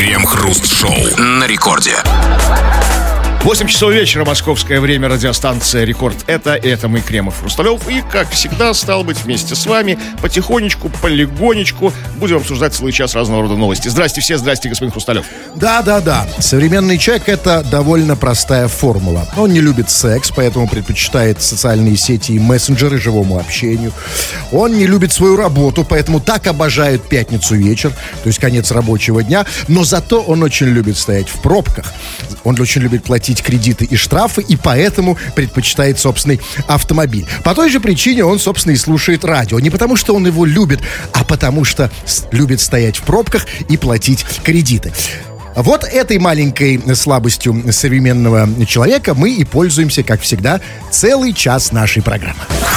Крем-хруст-шоу на рекорде. 8 часов вечера, московское время, радиостанция «Рекорд». Это мы, Кремов, Хрусталев. И, как всегда, стал быть, вместе с вами потихонечку, полигонечку будем обсуждать целый час разного рода новости. Здрасте все, здрасте, господин Хрусталев. Да. Современный человек — это довольно простая формула. Он не любит секс, поэтому предпочитает социальные сети и мессенджеры живому общению. Он не любит свою работу, поэтому так обожает пятницу вечер, то есть конец рабочего дня. Но зато он очень любит стоять в пробках. Он очень любит платить кредиты и штрафы, и поэтому предпочитает собственный автомобиль. По той же причине он, собственно, и слушает радио. Не потому, что он его любит, а потому, что любит стоять в пробках и платить кредиты. Вот этой маленькой слабостью современного человека мы и пользуемся, как всегда, целый час нашей программы.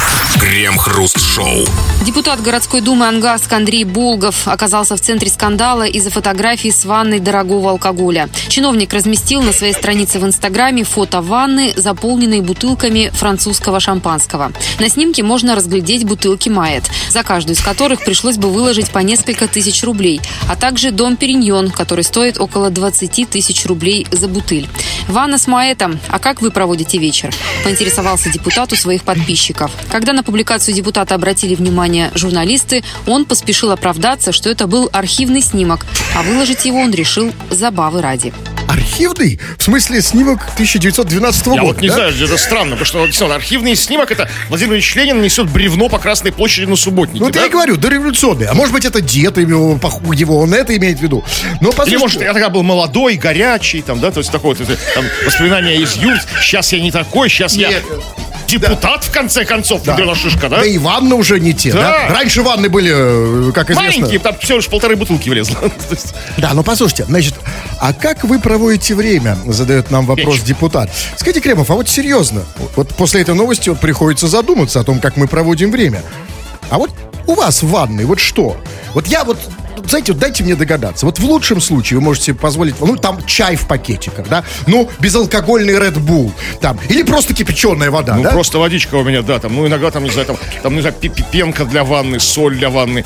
Крем-хруст-шоу. Депутат городской думы Ангаск Андрей Болгов оказался в центре скандала из-за фотографий с ванной дорогого алкоголя. Чиновник разместил на своей странице в Инстаграме фото ванны, заполненной бутылками французского шампанского. На снимке можно разглядеть бутылки Моët, за каждую из которых пришлось бы выложить по несколько тысяч рублей, а также Дом Периньон, который стоит около 20 тысяч рублей за бутыль. Ванна с Моэтом. А как вы проводите вечер? Поинтересовался депутат у своих подписчиков. Когда на публикацию депутата обратили внимание журналисты, он поспешил оправдаться, что это был архивный снимок, а выложить его он решил забавы ради. Архивный? В смысле, снимок 1912 года? Я вот не знаю, это странно, потому что архивный снимок — это Владимир Ильич Ленин несет бревно по Красной площади на Субботнике. Ну, я и говорю, дореволюционный. А может быть, это дед его, он это имеет в виду. Но, или, может, я тогда был молодой, горячий, там, да, то есть такое вот, там, воспоминания из юность. Сейчас я не такой, сейчас я... Депутат, в конце концов, Федорова Шишка, да? Да и ванны уже не те, да? Раньше ванны были, как известно... Маленькие, там всего лишь 1,5 бутылки влезло. Да, ну послушайте, значит, а как вы проводите время? Задает нам вопрос депутат. Скажите, Кремов, а вот серьезно, вот после этой новости вот приходится задуматься о том, как мы проводим время. А вот у вас в ванной, вот что? Вот я вот... Знаете, вот дайте мне догадаться. Вот в лучшем случае вы можете себе позволить, ну, там чай в пакетиках, да? Ну, безалкогольный Red Bull, там. Или просто кипяченая вода, ну, да? Просто водичка у меня, да, там, ну, иногда, там, не знаю, пенка для ванны, соль для ванны,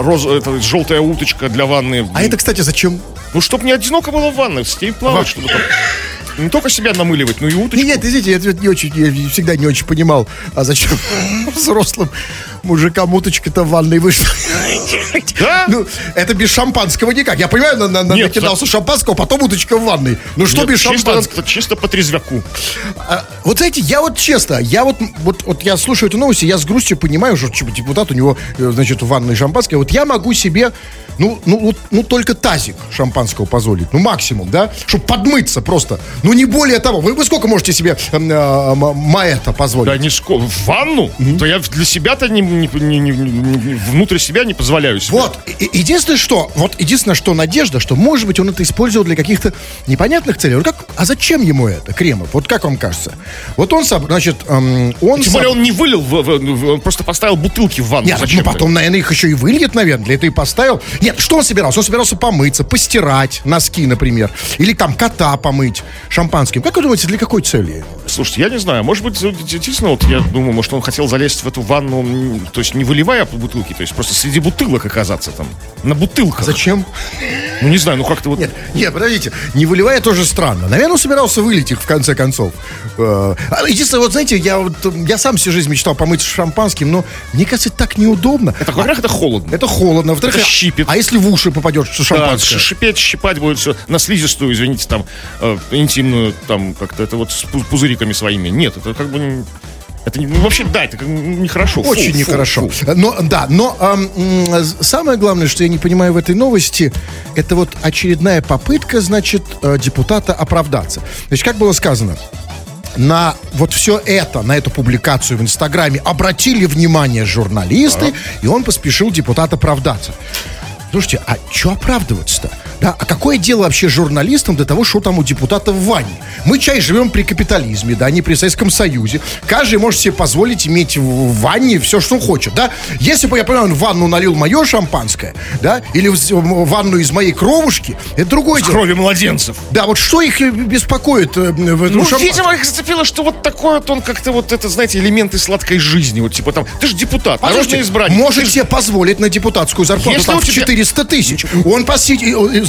желтая уточка для ванны. А это, кстати, зачем? Ну, чтобы не одиноко было в ванной, с ней плавать, чтобы там... Не только себя намыливать, но и уточку. Нет, извините, я всегда не очень понимал, а зачем взрослым мужикам уточка-то в ванной вышла. Да? Ну, это без шампанского никак. Я понимаю, накидался шампанского, потом уточка в ванной. Ну что без шампанского? Чисто по трезвяку. Вот знаете, я вот честно, я я слушаю эту новость, и я с грустью понимаю, что депутат, у него, значит, в ванной шампанское. Вот я могу себе, только тазик шампанского позволить. Ну, максимум, да? Чтобы подмыться просто. Ну, не более того. Вы сколько можете себе Моэта позволить? Да, в ванну? То я для себя-то внутрь себя не позволяю себе. Вот. Единственное, что надежда, что, может быть, он это использовал для каких-то непонятных целей. А зачем ему это, Кремов? Вот как вам кажется? Вот он, значит, Тем более он не вылил, он просто поставил бутылки в ванну. Нет, ну потом, наверное, их еще и выльет, наверное. Для этого и поставил. Нет, что он собирался? Он собирался помыться, постирать носки, например. Или там кота помыть шампанским. Как вы думаете, для какой цели? Слушайте, я не знаю. Может быть, действительно, вот я думаю, может, он хотел залезть в эту ванну, то есть не выливая бутылки, то есть просто среди бутылок оказаться там. На бутылках. Зачем? Ну, не знаю, как-то вот... Нет, подождите. Не выливая тоже странно. Наверное, он собирался вылить их в конце концов. Единственное, вот знаете, я сам всю жизнь мечтал помыть шампанским, но мне кажется, это так неудобно. Во-первых, это холодно. Это холодно. Во-вторых, это щипит. А если в уши попадет шампанское? Да, щипать будет все. На слизистую, извините, там, интимную, там, как-то это вот с пузыриками своими. Нет, это как бы... Это вообще, да, это нехорошо. Очень нехорошо. Но самое главное, что я не понимаю в этой новости, это вот очередная попытка, значит, депутата оправдаться. Значит, как было сказано, на вот все это, на эту публикацию в Инстаграме обратили внимание журналисты, и он поспешил депутат оправдаться. Слушайте, а что оправдываться-то? Да, а какое дело вообще журналистам до того, что там у депутата в ванне? Мы, живем при капитализме, да, не при Советском Союзе. Каждый может себе позволить иметь в ванне все, что он хочет, да. Если бы, я понимаю, он в ванну налил мое шампанское, да, или в ванну из моей кровушки, это другое дело. Крови младенцев. Да, вот что их беспокоит в этом шампанском? Видимо, их зацепило, что вот такой вот он как-то вот это, знаете, элементы сладкой жизни. Вот типа там, ты же депутат, народный избранник. Может себе позволить на депутатскую зарплату там в 400 тысяч. Он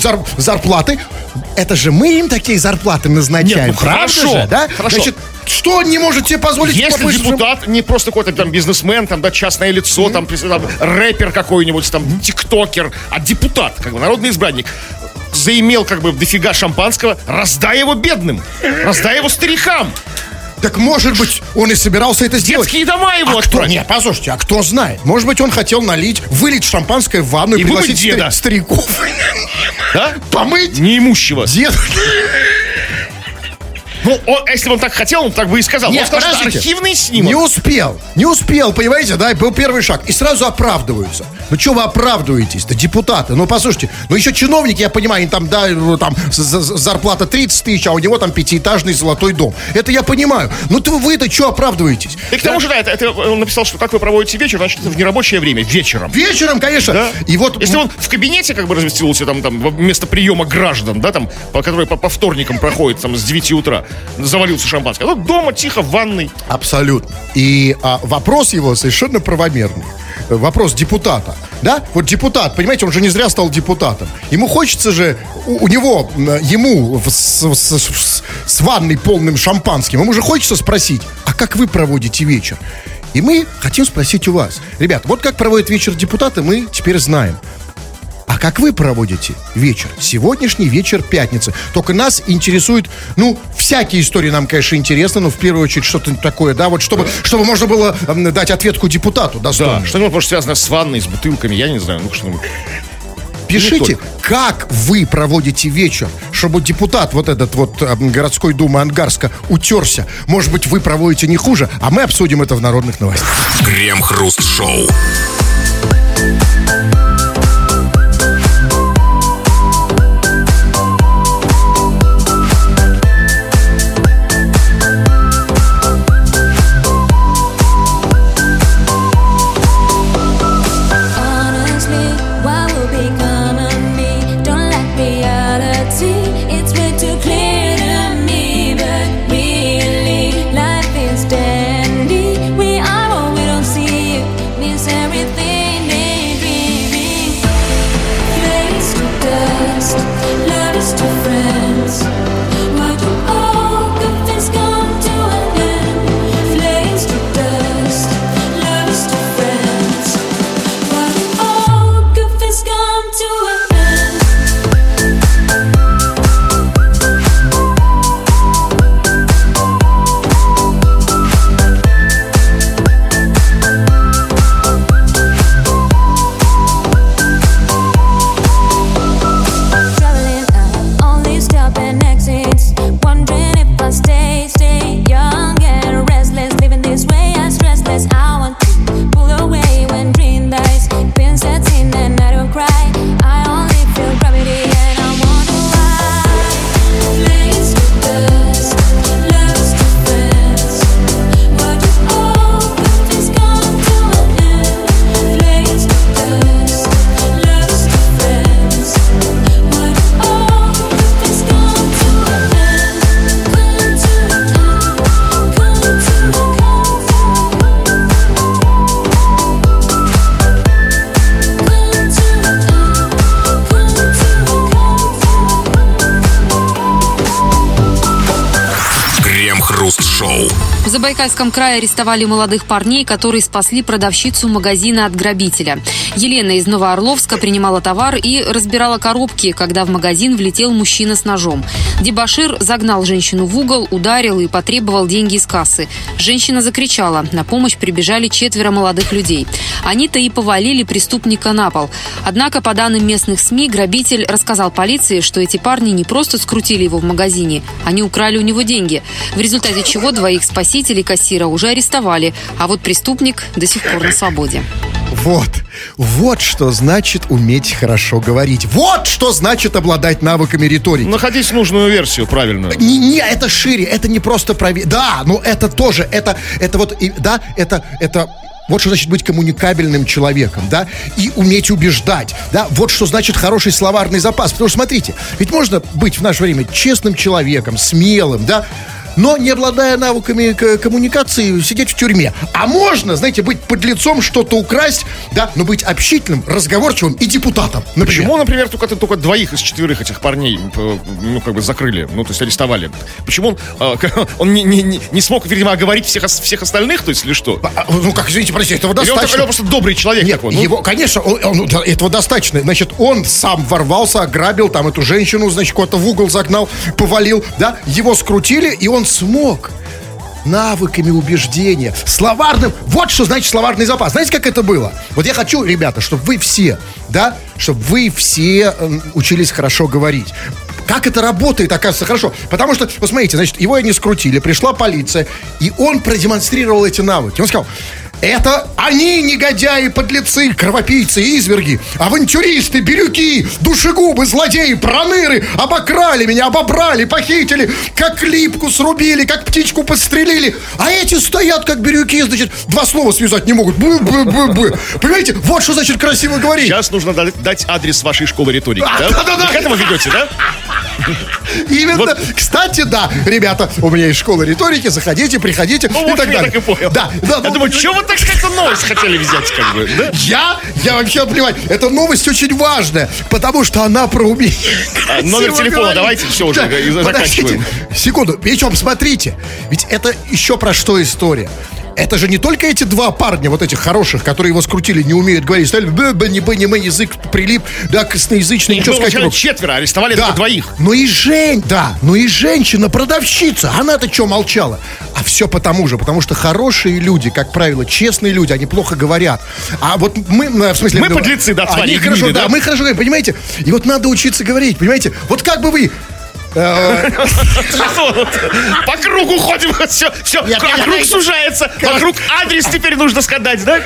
зарплаты. Это же мы им такие зарплаты назначаем. Нет, ну правда хорошо, же, да? хорошо. Значит, что он не может себе позволить? Если депутат не просто какой-то там бизнесмен, там, да, частное лицо, там, рэпер какой-нибудь, там, тиктокер, а депутат, как бы, народный избранник, заимел, как бы, дофига шампанского, раздай его бедным, раздай его старикам. Так, может быть, он и собирался это сделать. Детские дома его отправить. Нет, послушайте, а кто знает? Может быть, он хотел вылить шампанское в ванну и вымыть пригласить деда. стариков. Да? Помыть? Неимущего. Дед. Ну, если бы он так хотел, он так бы и сказал. Нет, он сказал, что архивный снимок. Не успел, понимаете, да, был первый шаг. И сразу оправдываются. Ну, что вы оправдываетесь-то, депутаты? Ну, послушайте, ну, еще чиновники, я понимаю, им там, да, там зарплата 30 тысяч, а у него там 5-этажный золотой дом. Это я понимаю. Ну, вы-то что оправдываетесь? И к тому же, да, это он написал, что как вы проводите вечер, значит, это в нерабочее время, вечером. Вечером, конечно. Да? И вот... Если он в кабинете, как бы, разместился там вместо приема граждан, да, там, который по вторникам проходит, там, с 9 утра, завалился шампанское. Ну, дома, тихо, в ванной. Абсолютно. И вопрос его совершенно правомерный. Вопрос депутата. Да? Вот депутат, понимаете, он же не зря стал депутатом. Ему хочется же, ему с ванной полным шампанским, ему же хочется спросить, а как вы проводите вечер? И мы хотим спросить у вас. Ребят, вот как проводят вечер депутаты, мы теперь знаем. А как вы проводите вечер? Сегодняшний вечер пятницы. Только нас интересует, всякие истории нам, конечно, интересны, но в первую очередь что-то такое, да, вот чтобы можно было дать ответку депутату достойно. Да, что-нибудь, может, связано с ванной, с бутылками, я не знаю, что-нибудь. Пишите, как вы проводите вечер, чтобы депутат вот этот вот городской думы Ангарска утерся. Может быть, вы проводите не хуже, а мы обсудим это в народных новостях. Крем-хруст-шоу. В Забайкальском крае арестовали молодых парней, которые спасли продавщицу магазина от грабителя. Елена из Новоорловска принимала товар и разбирала коробки, когда в магазин влетел мужчина с ножом. Дебошир загнал женщину в угол, ударил и потребовал деньги из кассы. Женщина закричала. На помощь прибежали 4 молодых людей. Они-то и повалили преступника на пол. Однако, по данным местных СМИ, грабитель рассказал полиции, что эти парни не просто скрутили его в магазине, они украли у него деньги. В результате чего 2 спасителей кассира уже арестовали, а вот преступник до сих пор на свободе. Вот что значит уметь хорошо говорить. Вот что значит обладать навыками риторики. Находить нужную версию, правильную. Не, это шире, это не просто да, но это тоже, это вот что значит быть коммуникабельным человеком, да, и уметь убеждать, да, вот что значит хороший словарный запас. Потому что, смотрите, ведь можно быть в наше время честным человеком, смелым, да, но не обладая навыками коммуникации, сидеть в тюрьме. А можно, знаете, быть подлецом, что-то украсть, да, но быть общительным, разговорчивым и депутатом. Например. Почему, например, только 2 из 4 этих парней, ну, как бы закрыли, ну, то есть арестовали? Почему он не смог, видимо, оговорить всех остальных, то есть, или что? Ну, как, извините, простите, этого Или достаточно. он просто добрый человек. Нет, такой, ну? его, конечно, этого достаточно. Значит, он сам ворвался, ограбил там эту женщину, значит, куда-то в угол загнал, повалил, да, его скрутили, и он смог навыками убеждения, словарным, вот что значит словарный запас. Знаете, как это было? Вот я хочу, ребята, чтобы вы все, да, чтобы вы все учились хорошо говорить. Как это работает, оказывается, хорошо. Потому что, посмотрите, значит, его не скрутили, пришла полиция, и он продемонстрировал эти навыки. Он сказал: это они, негодяи, подлецы, кровопийцы, изверги, авантюристы, бирюки, душегубы, злодеи, проныры, обокрали меня, обобрали, похитили, как липку срубили, как птичку подстрелили. А эти стоят, как бирюки, значит, 2 слова связать не могут. Бы-бы-бы-бы. Понимаете, вот что значит красиво говорить. Сейчас нужно дать адрес вашей школы риторики, да? Да-да-да. Вы к этому ведете, да? Именно. Вот. Кстати, да, ребята, у меня есть школа риторики, заходите, приходите, Ну, и вот так я далее. так и понял. Да, Я думаю, что вы так как-то новость хотели взять, как бы, да? Я вообще плевать. Эта новость очень важная, потому что она про умение. Номер красиво телефона говорить. давайте, все уже, Да, заканчиваем. подождите, секунду, причем смотрите, ведь это еще про что история. Это же не только эти 2 парня, вот этих хороших, которые его скрутили, не умеют говорить, стали бы-бы-не-бы-не-мы, язык прилип, да, косноязычный, Их ничего было сказать не сначала мог. 4, арестовали Да, только 2. но и женщина-продавщица, она-то что молчала? А все потому что хорошие люди, как правило, честные люди, они плохо говорят. А вот мы, в смысле... Мы подлецы, да, твари, они хорошо, гниды, да, да? мы хорошо говорим, понимаете? И вот надо учиться говорить, понимаете? Вот как бы вы... По кругу ходим, все, круг сужается, вокруг адрес теперь нужно сказать, да?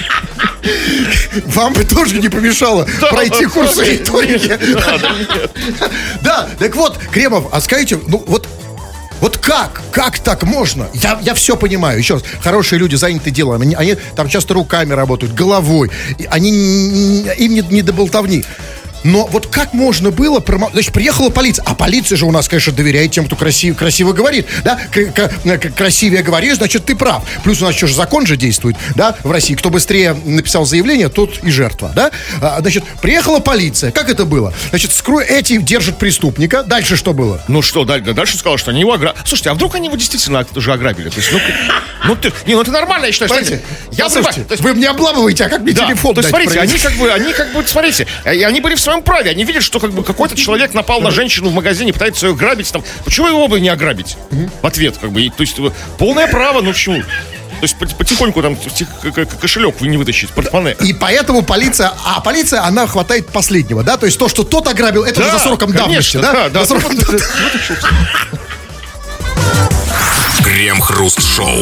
Вам бы тоже не помешало пройти курс риторики. Да, так вот, Кремов, а скажите, ну вот как так можно? Я все понимаю. Еще раз, хорошие люди заняты делом. Они там часто руками работают, головой. Им не до болтовни. Но вот как можно было... Значит, приехала полиция. А полиция же у нас, конечно, доверяет тем, кто красиво говорит. Да? Красивее говоришь, значит, ты прав. Плюс у нас еще же закон же действует, да, в России. Кто быстрее написал заявление, тот и жертва, да? Значит, приехала полиция. Как это было? Значит, эти держат преступника. Дальше что было? Ну что, дальше сказал, что они его ограбили. Слушайте, а вдруг они его действительно уже ограбили? То есть, это нормально, я считаю. Знаете, Я слушайте, вы мне обламываете, а как мне Да, телефон то есть, дать? смотрите, они как бы, смотрите, они были в своем праве, они видят, что как бы какой-то человек напал на женщину в магазине, пытается ее грабить, там, почему его бы не ограбить? В ответ, как бы, то есть, полное право, ну почему? То есть, потихоньку там кошелек вы не вытащите, портмоне. И поэтому полиция, она хватает последнего, да? То есть то, что тот ограбил, это уже за сроком давности, да? Да. За сроком давности. Крем-хруст-шоу.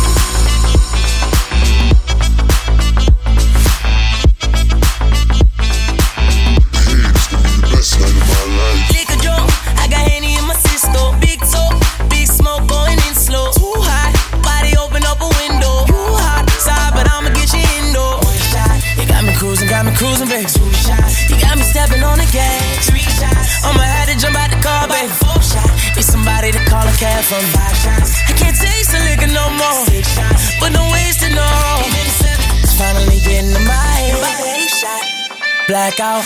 Cruising, baby. You got me stepping on the gas. I'ma have to jump out the car, baby. Need somebody to call a cab from. I can't taste the liquor no more, but no waste to know. It's finally getting to my head. Blackout.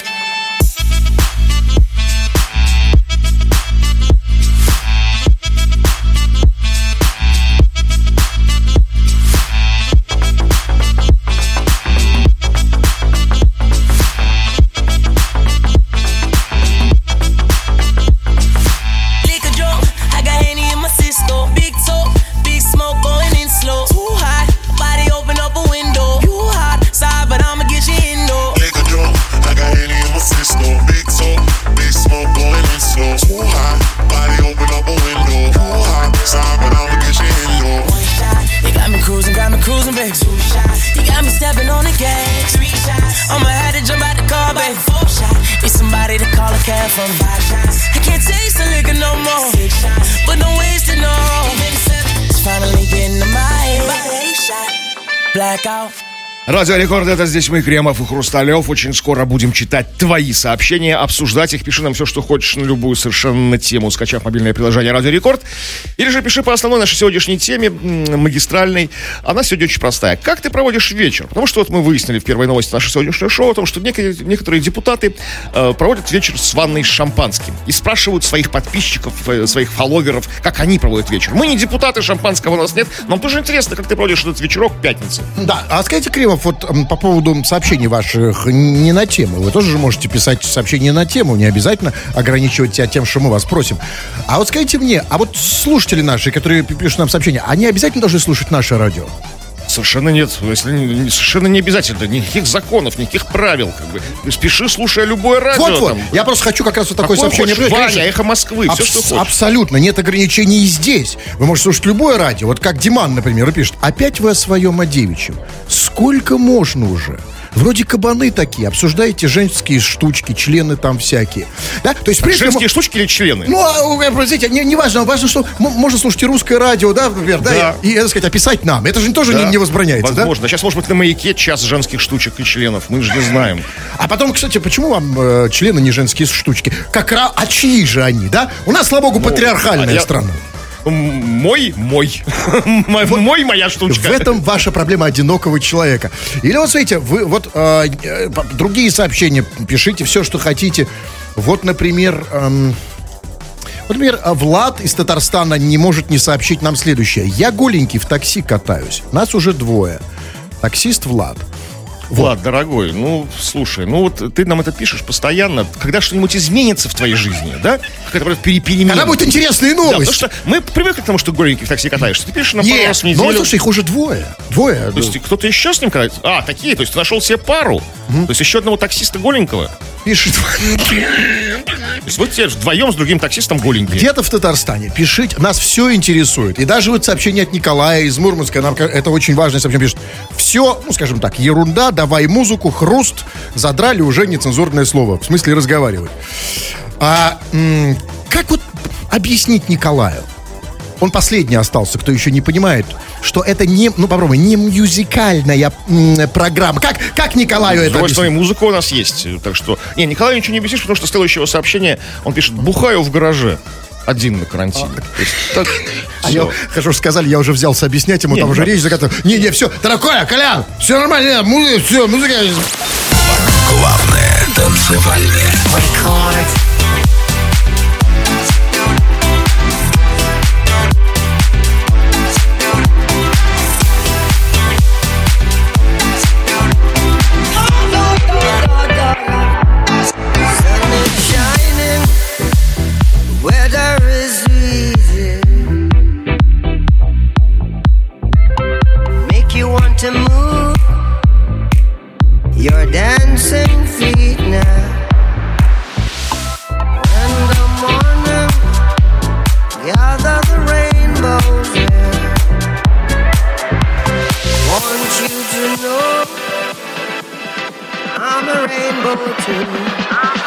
I can't taste the liquor no more, but no waste to know. It's finally getting to my head. Blackout. Радио Рекорд, это здесь мы, Кремов и Хрусталев. Очень скоро будем читать твои сообщения, обсуждать их. Пиши нам все, что хочешь, на любую совершенно тему, скачав мобильное приложение Радио Рекорд. Или же пиши по основной нашей сегодняшней теме, магистральной. Она сегодня очень простая. Как ты проводишь вечер? Потому что вот мы выяснили в первой новости нашего сегодняшнего шоу о том, что некоторые депутаты проводят вечер с ванной с шампанским. И спрашивают своих подписчиков, своих фолловеров, как они проводят вечер. Мы не депутаты, шампанского у нас нет. Нам тоже интересно, как ты проводишь этот вечерок в пятницу. Да, а скажите, Кремов, вот по поводу сообщений ваших не на тему. Вы тоже же можете писать сообщения на тему, не обязательно ограничивать себя тем, что мы вас просим. А вот скажите мне, а вот слушатели наши, которые пишут нам сообщения, они обязательно должны слушать наше радио? Совершенно нет. Совершенно не обязательно. Никаких законов, никаких правил. Как бы. Спеши, слушая любое радио. Вот. Я просто хочу как раз вот такое сообщение. Ваня, Эхо Москвы, все, что хочешь. Абсолютно. Нет ограничений и здесь. Вы можете слушать любое радио. Вот как Диман, например, пишет. Опять вы о своем, о девичьем. Сколько можно уже? Вроде кабаны такие, обсуждаете женские штучки, члены там всякие. Да? То есть, женские штучки или члены? Ну, простите, не важно. Важно, что можно слушать и русское радио, да, например, да, и, так сказать, описать нам. Это же тоже не возбраняется, возможно. Да? Сейчас, может быть, на Маяке час женских штучек и членов. Мы же не знаем. А потом, кстати, почему вам члены не женские штучки? А чьи же они, да? У нас, слава богу, патриархальная страна. Моя штучка. В этом ваша проблема одинокого человека. Или вот, смотрите, вы вот другие сообщения пишите, все, что хотите. Вот, например, Влад из Татарстана не может не сообщить нам следующее. Я голенький в такси катаюсь. Нас уже двое. Таксист Влад. Влад, дорогой, ну, слушай, ну вот ты нам это пишешь постоянно. Когда что-нибудь изменится в твоей жизни, да? Какая-то перемены. Когда будут интересные новости. Да, потому что мы привыкли к тому, что голенький в такси катаешься. Ты пишешь на пару раз в неделю. Ну, слушай, их уже двое. То есть кто-то еще с ним катается? А, такие, то есть ты нашел себе пару. То есть еще одного таксиста голенького. Пишет. То есть вы теперь вдвоем с другим таксистом голенькие. Где-то в Татарстане. Пишите, нас все интересует. И даже вот сообщение от Николая из Мурманска, нам это очень важное сообщение, пишет. Все, ну, скажем так, ерунда, давай музыку, хруст, задрали уже нецензурное слово. В смысле разговаривать. Как вот объяснить Николаю? Он последний остался, кто еще не понимает, что это не, попробуй, не мюзикальная программа. Как Николаю это объяснить? С другой стороны, музыка у нас есть, так что... Не, Николаю ничего не объяснишь, потому что следующего сообщения он пишет: бухаю в гараже. Один на карантине. Хорошо, что сказали, я уже взялся объяснять ему, там уже речь закатываю. Не, все, дорогой, Колян, все нормально, музыка. Главное танцевальное. To move your dancing feet now. In the morning, gather the rainbows there. Want you to know I'm a rainbow too.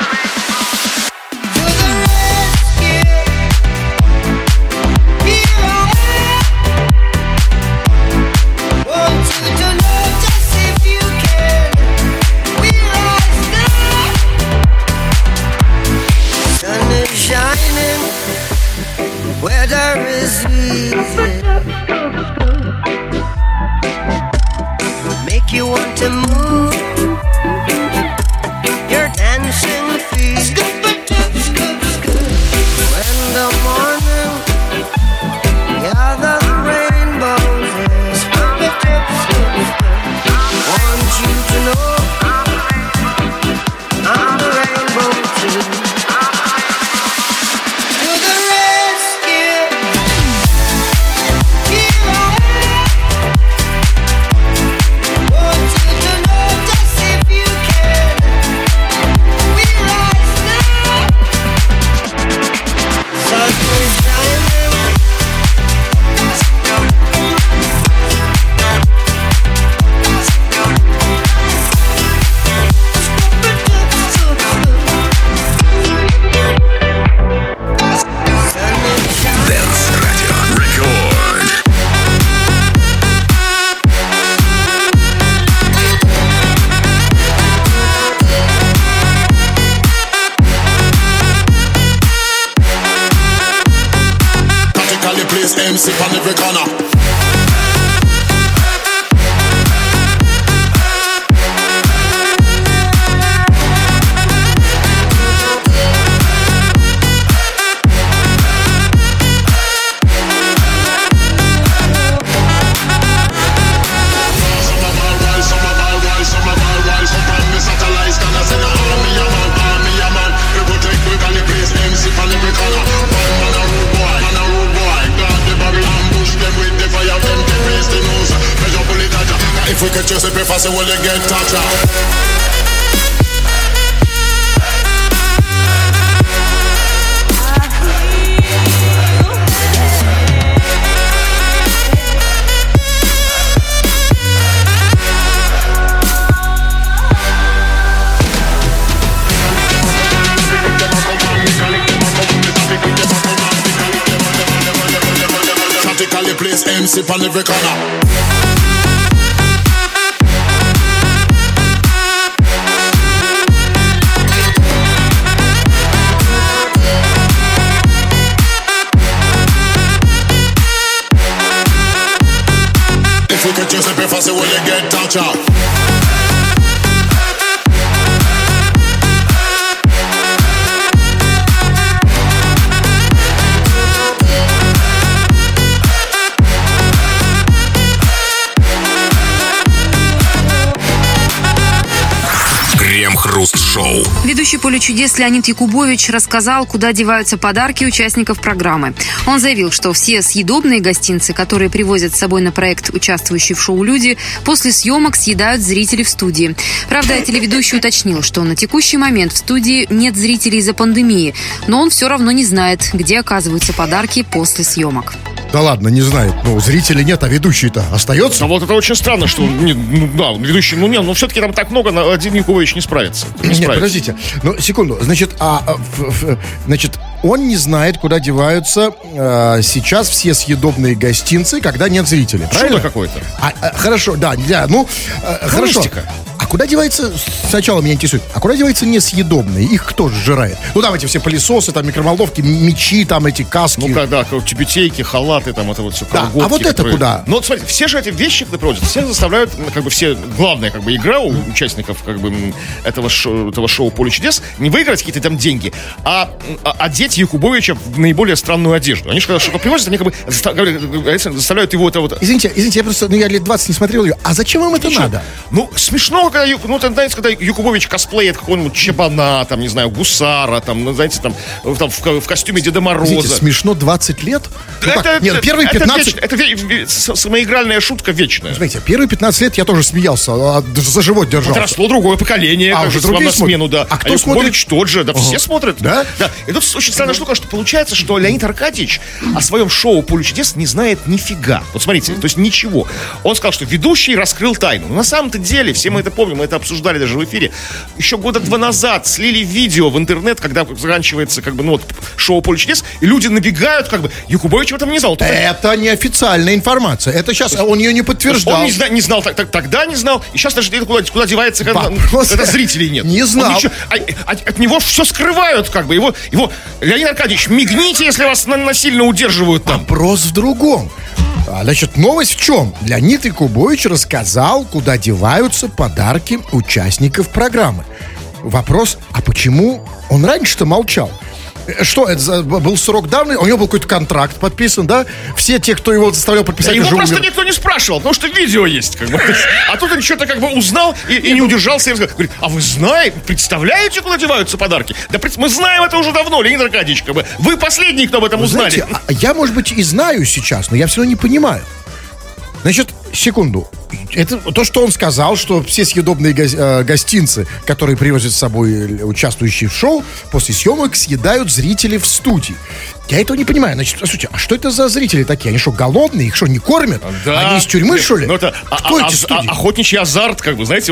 Weather is easy. Make you want to move your dancing feet. When the morning gather the rainbows, want you to know I'm the rainbow too. MC on every corner. If we could just be fast, will you get touched out? Tactically place MC on every corner. We could just be fast, will you get touched out? Крем-хруст-шоу. Ведущий «Поле чудес» Леонид Якубович рассказал, куда деваются подарки участников программы. Он заявил, что все съедобные гостинцы, которые привозят с собой на проект участвующие в шоу люди, после съемок съедают зрители в студии. Правда, телеведущий уточнил, что на текущий момент в студии нет зрителей из-за пандемии, но он все равно не знает, где оказываются подарки после съемок. Да ладно, не знает. Ну, зрителей нет, а ведущий-то остается. А вот это очень странно, что ведущий, но все-таки там так много, один Якубович не справится. Нет, подождите. Ну, секунду. Значит, он не знает, куда деваются сейчас все съедобные гостинцы, когда нет зрителей. Правильно? Чудо какое-то. Хорошо, да. Хорошо. А куда девается, сначала меня интересует, а куда деваются несъедобные? Их кто сжирает? Ну, там эти все пылесосы, там микроволновки, мечи, там эти каски. Ну, да, тюбетейки, халаты, там это вот все, колготки. А вот это куда? Ну, вот смотрите, все же эти вещи, которые приводят, всех заставляют, главная, игра у участников, этого шоу «Поле чудес», не выиграть какие-то там деньги, а одеть Якубовича в наиболее странную одежду. Они же, когда что-то привозят, они заставляют его это вот... Извините, я лет 20 не смотрел ее. А зачем вам это надо? Ну, смешно, когда Якубович косплеит какого-нибудь чебана, там, не знаю, гусара, там, знаете, там в костюме Деда Мороза. Извините, смешно 20 лет? Нет, первые 15... Это самоигральная шутка вечная. Смотрите, первые 15 лет я тоже смеялся, за живот держался. Подросло другое поколение, уже другие на смену, да. А кто смотрит? Якубович тот же, да, все смотрят. Да? Да. И тут очень странная штука, что получается, что Леонид Аркадьевич о своем шоу «Поле чудес» не знает нифига. Вот смотрите, то есть ничего. Он сказал, что ведущий раскрыл тайну. Но на самом-то деле, все мы это помним, мы это обсуждали даже в эфире, еще года 2 назад слили видео в интернет, когда заканчивается, шоу «Поле чудес», и люди набегают, Якубович об этом не знал. Это неофициальная информация. Это сейчас он ее не подтверждал. Он не знал тогда не знал, и сейчас даже куда девается, когда зрителей нет. Не знал. От него все скрывают, его Леонид Аркадьевич, мигните, если вас насильно удерживают там. Вопрос в другом. Значит, новость в чем? Леонид Якубович рассказал, куда деваются подарки участников программы. Вопрос, а почему он раньше-то молчал? Что, это был срок давности? У него был какой-то контракт подписан, да? Все те, кто его заставлял подписать... Его просто никто не спрашивал, потому что видео есть, А тут он что-то узнал и не удержался. И говорит, а вы знаете, представляете, куда деваются подарки? Да мы знаем это уже давно, Леонид Аркадьевич, Вы последний, кто об этом узнали. Знаете, я, может быть, и знаю сейчас, но я все равно не понимаю. Значит, секунду. Это то, что он сказал, что все съедобные гостинцы, которые привозят с собой участвующие в шоу, после съемок съедают зрители в студии. Я этого не понимаю. Значит, слушайте, а что это за зрители такие? Они что, голодные? Их что, не кормят? Да. Они из тюрьмы, что ли? Кто эти студии? Охотничий азарт, знаете,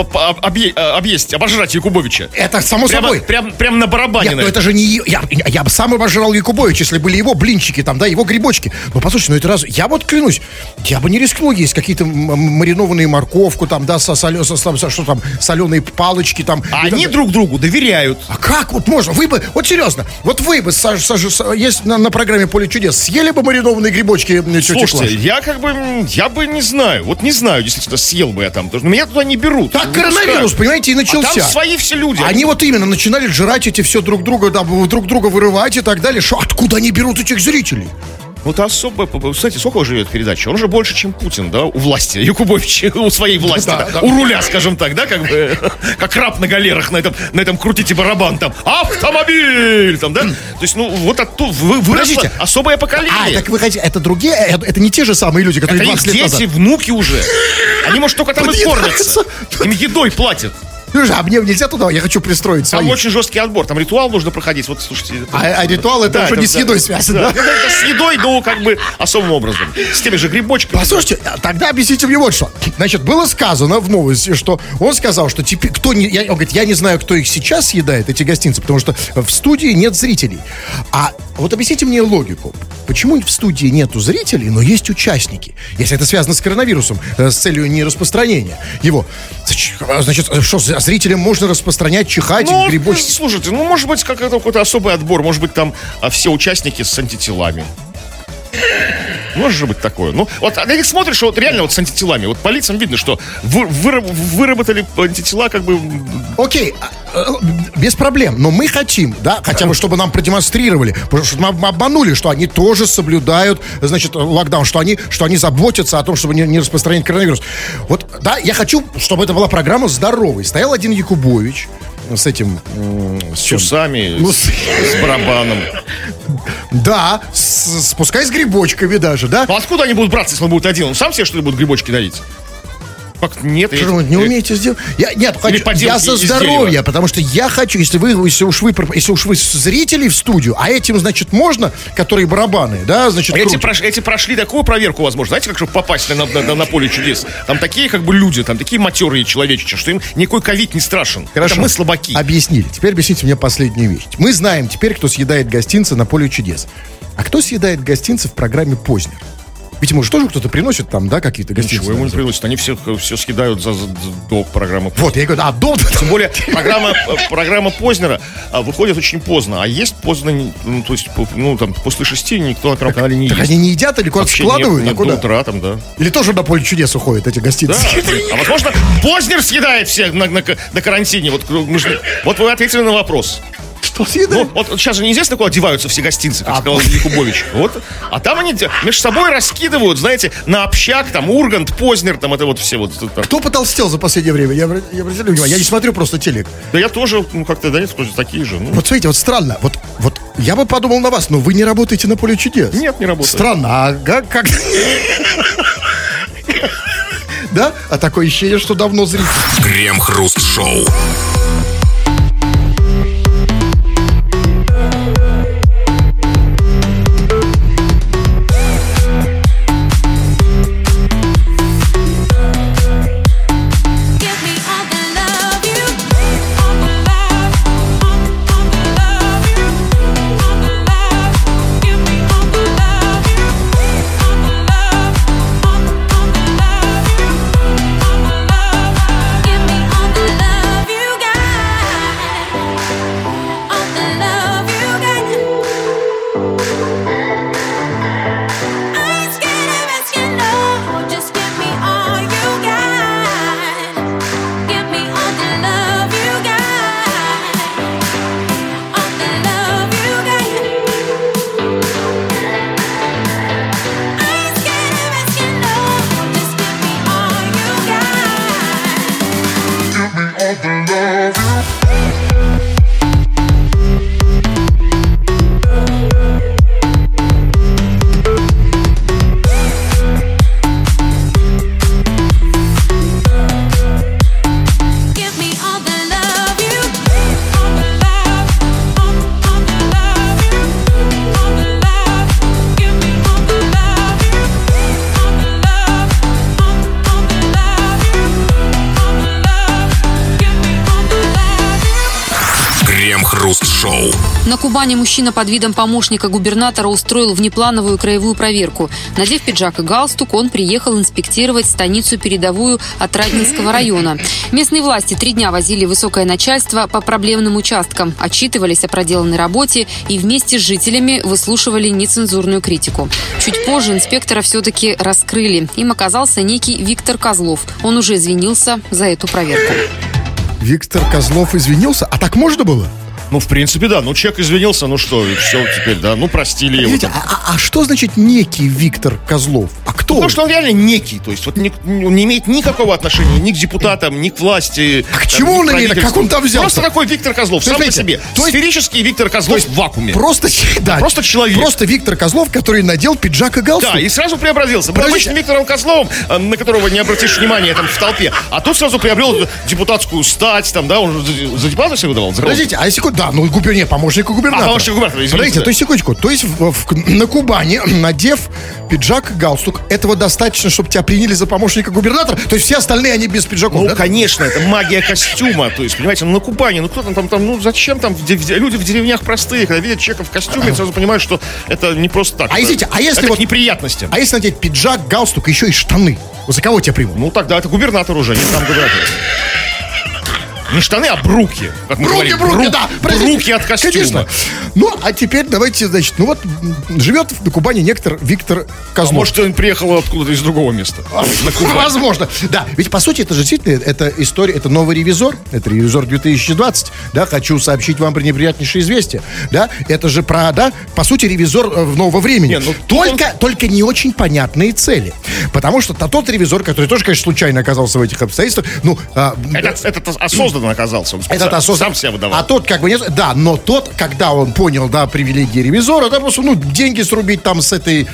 объесть, обожрать Якубовича. Это само собой. Прям на барабане. Нет, это же не... Я бы сам обожрал Якубовича, если были его блинчики, там, да, его грибочки. Но послушайте, это раз... Я вот клянусь, я бы не рискнул есть какие-то маринованные морковку, там, да, что там, соленые палочки, там. Они друг другу доверяют. А как вот можно? Вы бы, вот серьезно, вот вы бы есть на программе «Поле чудес». Съели бы маринованные грибочки тети Слушайте, Клаши? я бы не знаю. Вот не знаю, действительно, съел бы я там. Потому что меня туда не берут. Так Не коронавирус, пускают. понимаете, и А начался. там свои все люди. Они вот именно начинали жрать эти все друг друга вырывать и так далее. Шо, откуда они берут этих зрителей? Вот особо, кстати, сколько живет передача? Он же больше, чем Путин, да, у власти, Якубович, у своей власти, да, у руля, скажем так, да, как бы, как раб на галерах на этом крутите барабан, там, автомобиль, там, да, то есть, ну, вот оттуда выросло Подождите. особое поколение. Так вы хотите, это другие, это не те же самые люди, которые Это их 20 лет дети, назад. внуки уже. Они, может, только там и Подъедаются. кормятся. Им едой платят. Слушай, а мне нельзя туда, я хочу пристроить Там своих. очень жесткий отбор, там ритуал нужно проходить. Вот, слушайте. А ритуал это уже не с едой связан, да? Это с едой, но как бы особым образом. С теми же грибочками. Послушайте, тогда объясните мне вот что. Значит, было сказано в новости, что он сказал, что теперь он говорит, я не знаю, кто их сейчас съедает, эти гостинцы, потому что в студии нет зрителей. А вот объясните мне логику. Почему в студии нету зрителей, но есть участники? Если это связано с коронавирусом, с целью нераспространения его. Значит, что, зрителям можно распространять, чихать, Ну, грибочки? слушайте, ну, может быть, какой-то особый отбор. Может быть, там все участники с антителами. Может же быть такое. Ну, вот на них смотришь, вот реально вот с антителами. Вот по лицам видно, что выработали антитела как бы... Окей, без проблем, но мы хотим, да, хотя бы, чтобы нам продемонстрировали, потому что мы обманули, что они тоже соблюдают, значит, локдаун, что они заботятся о том, чтобы не распространять коронавирус. Вот, да, я хочу, чтобы это была программа здоровой. Стоял один Якубович с этим... С усами, Ну, с барабаном. Да, пускай с грибочками даже, да? Ну, откуда они будут браться, если он будет один? Он сам себе, что ли, будет грибочки дарить? Как нет? Что вы не умеете сделать? Нет, Или хочу, поделки я за из здоровье, дерева. потому что я хочу, если уж вы зрители в студию, а этим, значит, можно, которые барабаны, да, значит, Эти прошли такую проверку, возможно. Знаете, как чтобы попасть на поле чудес? Там такие как бы люди, там такие матерые человечки, что им никакой ковид не страшен. Хорошо. Это мы слабаки. Объяснили. Теперь объясните мне последнюю вещь. Мы знаем теперь, кто съедает гостинцы на поле чудес. А кто съедает гостинцы в программе «Познер»? Ведь ему же тоже кто-то приносит там, да, какие-то гостинцы. Ничего ему не приносят. Они все съедают до программы. Вот, я говорю, Тем более, программа Познера выходит очень поздно. А есть поздно, ну, то есть, ну, там, после 6 никто на Первом канале не Так ест. они не едят или куда-то Вообще складывают? нет, А куда? до утра там, да. Или тоже на поле чудес уходят эти гостинцы? Да. А возможно, Познер съедает всех на карантине. Вот вы ответили на вопрос. Что съедают? Ну, вот сейчас же неизвестно, куда одеваются все гостинцы, как сказал Якубович. Вот. А там они между собой раскидывают, знаете, на общак, там, Ургант, Познер, там, это вот все вот. Кто потолстел за последнее время? Я обратил внимание, я не смотрю просто телек. Да я тоже, ну, как-то, да, нет, такие же. Ну. Вот смотрите, вот странно, вот я бы подумал на вас, но вы не работаете на поле чудес. Нет, не работаю. Странно, а как? Да? А такое ощущение, что давно зритель. Крем-хруст-шоу. You got На Кубани мужчина под видом помощника губернатора устроил внеплановую краевую проверку. Надев пиджак и галстук, он приехал инспектировать станицу передовую Отрадненского района. Местные власти 3 дня возили высокое начальство по проблемным участкам, отчитывались о проделанной работе и вместе с жителями выслушивали нецензурную критику. Чуть позже инспектора все-таки раскрыли. Им оказался некий Виктор Козлов. Он уже извинился за эту проверку. Виктор Козлов извинился? А так можно было? Ну, в принципе, да. Ну, человек извинился, ну что, все теперь, да. Ну, простили его. Видите, а что значит некий Виктор Козлов? А кто? Потому что он реально некий. То есть, вот он не имеет никакого отношения ни к депутатам, ни к власти. А к чему он имеет? Как он там взялся? Просто такой Виктор Козлов, сам по себе. Сферический Виктор Козлов в вакууме. Просто человек. Просто Виктор Козлов, который надел пиджак и галстук. Да, и сразу преобразился. Был обычным Виктором Козловым, на которого не обратишь внимания там в толпе. А тут сразу приобрел депутатскую стать, там, да, он за депутата себя выдавал. Подождите, а секунду, да, ну, помощника губернатора. Помощник губернатора, извините. Подождите, то есть, секундочку, то есть на Кубани, надев пиджак и галстук, этого достаточно, чтобы тебя приняли за помощника губернатора? То есть все остальные, они без пиджаков, ну, да? конечно, это магия костюма. То есть, понимаете, на Кубани, ну, кто там, ну, зачем там, люди в деревнях простые, когда видят человека в костюме, сразу понимают, что это не просто так. А извините, а если это вот... к неприятностям. А если надеть пиджак, галстук, еще и штаны? Вот за кого тебя примут? Ну, тогда это губернатор уже, не там губернатор. Не штаны, а бруки. Как мы говорим. Бруки, да. Бруки от костюма. Конечно. Ну, а теперь давайте, значит, ну вот живет на Кубани некто Виктор Козлов. А может, он приехал откуда-то из другого места. Возможно. Да, ведь по сути это же действительно, это история, это новый ревизор. Это ревизор 2020. Да, хочу сообщить вам неприятнейшее известие. Да, это же про, да, по сути ревизор нового времени. Не, ну, только не очень понятные цели. Потому что тот ревизор, который тоже, конечно, случайно оказался в этих обстоятельствах, ну... Это осознанно оказался. Он сам себя выдавал. А тот как бы нет. Да, но тот, когда он понял, да, привилегии ревизора, да, просто, ну, деньги срубить там с этой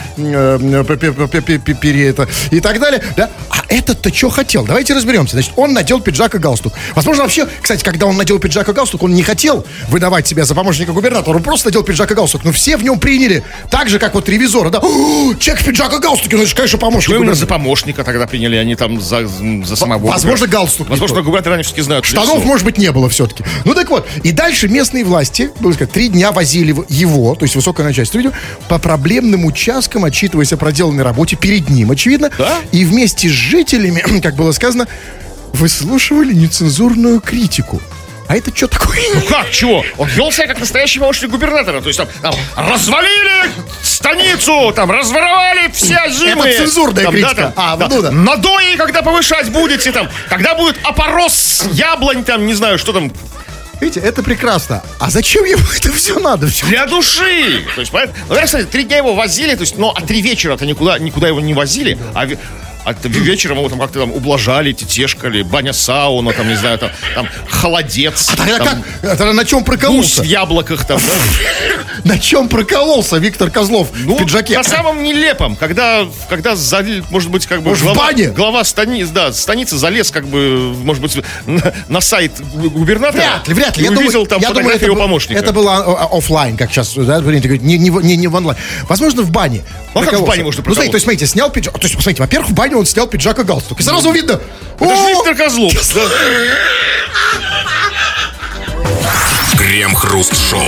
и так далее, да. А этот-то что хотел? Давайте разберемся. Значит, он надел пиджак и галстук. Возможно, вообще, кстати, когда он надел пиджак и галстук, он не хотел выдавать себя за помощника губернатора. Он просто надел пиджак и галстук. Но все в нем приняли. Так же, как вот ревизора, да. Человек в пиджак и галстуке, ну, это же, конечно, помощник. Именно за помощника тогда приняли, они там за самого. Возможно, галстук. Возможно, губернатора они все-таки знают. Штанов, может быть, не было все-таки. Ну так вот, и дальше местные власти, 3 дня возили его, то есть высокое начальство, видимо, по проблемным участкам, отчитываясь о проделанной работе перед ним, очевидно. Да? И вместе с жителями, как было сказано, выслушивали нецензурную критику. А это что такое? Ну как, чего? Он вел себя как настоящий помощник губернатора. То есть там развалили станицу, там разворовали все зимы. Это цензурная критика. Надои, когда повышать будете, там, когда будет опорос яблонь, там, не знаю, что там. Видите, это прекрасно. А зачем ему это все надо? Для души. То есть, ну, кстати, 3 дня его возили, то есть, но 3 вечера-то никуда его не возили, а вечером его там как-то там ублажали, тетешкали, баня-сауна, там, не знаю, там холодец. А тогда там, как? Тогда на чем прокололся? Гусь в яблоках там, да? На чем прокололся Виктор Козлов в пиджаке? На самом нелепом, когда может быть, как бы глава станицы залез, как бы, может быть, на сайт губернатора. Вряд ли. И увидел там фотографию его помощника. Это было офлайн, как сейчас, да, не в онлайн. Возможно, в бане. Ну, как в бане можно проколоться? Ну, то есть, смотрите, снял пиджак. То есть, посмотрите, во-первых, в бане он снял пиджак и галстук. И сразу видно. Это же Виктор Козлов. Крем-хруст-шоу.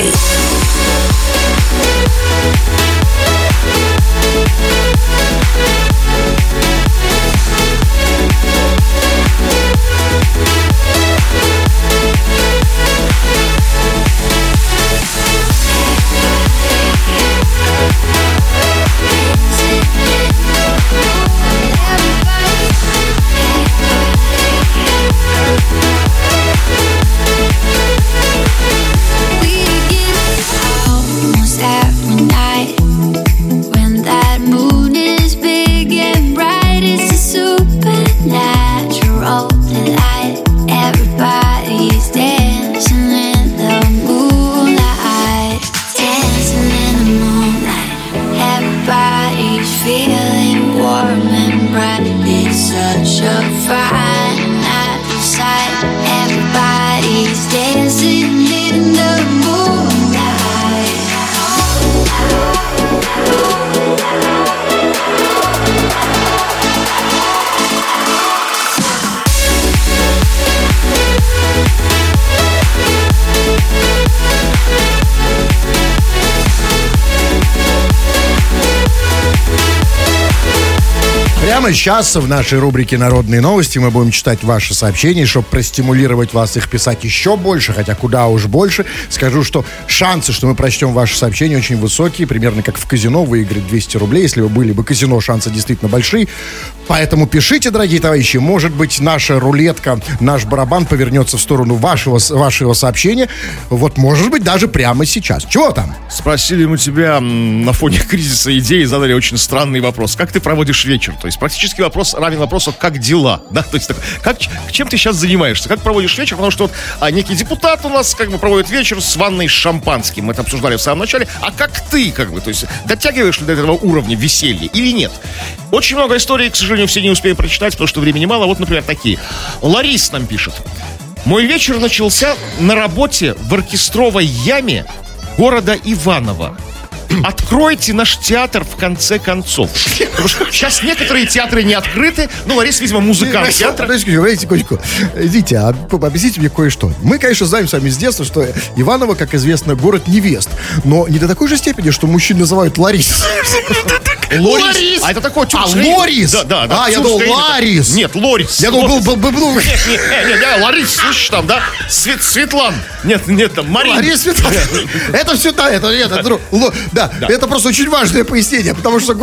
Прямо сейчас в нашей рубрике «Народные новости» мы будем читать ваши сообщения, чтобы простимулировать вас их писать еще больше, хотя куда уж больше. Скажу, что шансы, что мы прочтем ваши сообщения, очень высокие, примерно как в казино, выиграть 200 рублей. Если вы были бы казино, шансы действительно большие. Поэтому пишите, дорогие товарищи, может быть, наша рулетка, наш барабан повернется в сторону вашего сообщения. Вот, может быть, даже прямо сейчас. Чего там? Спросили мы тебя на фоне кризиса идей и задали очень странный вопрос. Как ты проводишь вечер? То есть практически вопрос равен вопросу, как дела? Да? То есть чем ты сейчас занимаешься? Как проводишь вечер? Потому что вот, некий депутат у нас как бы проводит вечер с ванной с шампанским. Мы это обсуждали в самом начале. А как ты как бы? То есть дотягиваешь ли до этого уровня веселья или нет? Очень много историй, к сожалению, все не успеем прочитать, потому что времени мало. Вот, например, такие. Ларис нам пишет. Мой вечер начался на работе в оркестровой яме города Иваново. Откройте наш театр в конце концов. Потому что сейчас некоторые театры не открыты. Ну, Ларис, видимо, музыкант театра. Секундочку. Идите, объясните мне кое-что. Мы, конечно, знаем с вами с детства, что Иваново, как известно, город невест. Но не до такой же степени, что мужчин называют Ларис. Лорис. А это такой Лорис? Да. Я думал, Ларис. Нет, Лорис. Я думал, был. Нет, Ларис, слышишь, там, да? Светлан. Нет, там, Марин. Ларис, Светлан. Это все, да, да, это просто очень важное пояснение, потому что...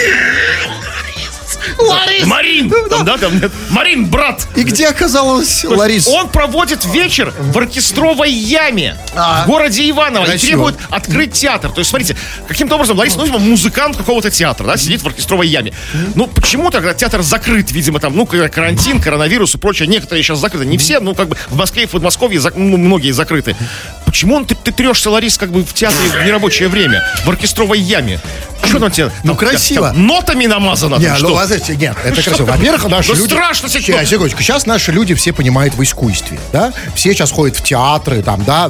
Ларис! Марин! Там, Марин, брат! И где оказалась Ларис? Он проводит вечер в оркестровой яме в городе Иваново. Красиво. И требует открыть театр. То есть, смотрите, каким-то образом Ларис, музыкант какого-то театра, да, сидит в оркестровой яме. Ну, почему-то, когда театр закрыт, видимо, там, карантин, коронавирус и прочее, некоторые сейчас закрыты. Не все, как бы в Москве и в Подмосковье многие закрыты. Почему ты трешься, Ларис, как бы в театре в нерабочее время, в оркестровой яме? Что там тебе? Красиво. Нотами намазано. Нет, это красиво. Во-первых, наши люди... страшно сейчас. Секундочку. Сейчас наши люди все понимают в искусстве, да? Все сейчас ходят в театры, там, да,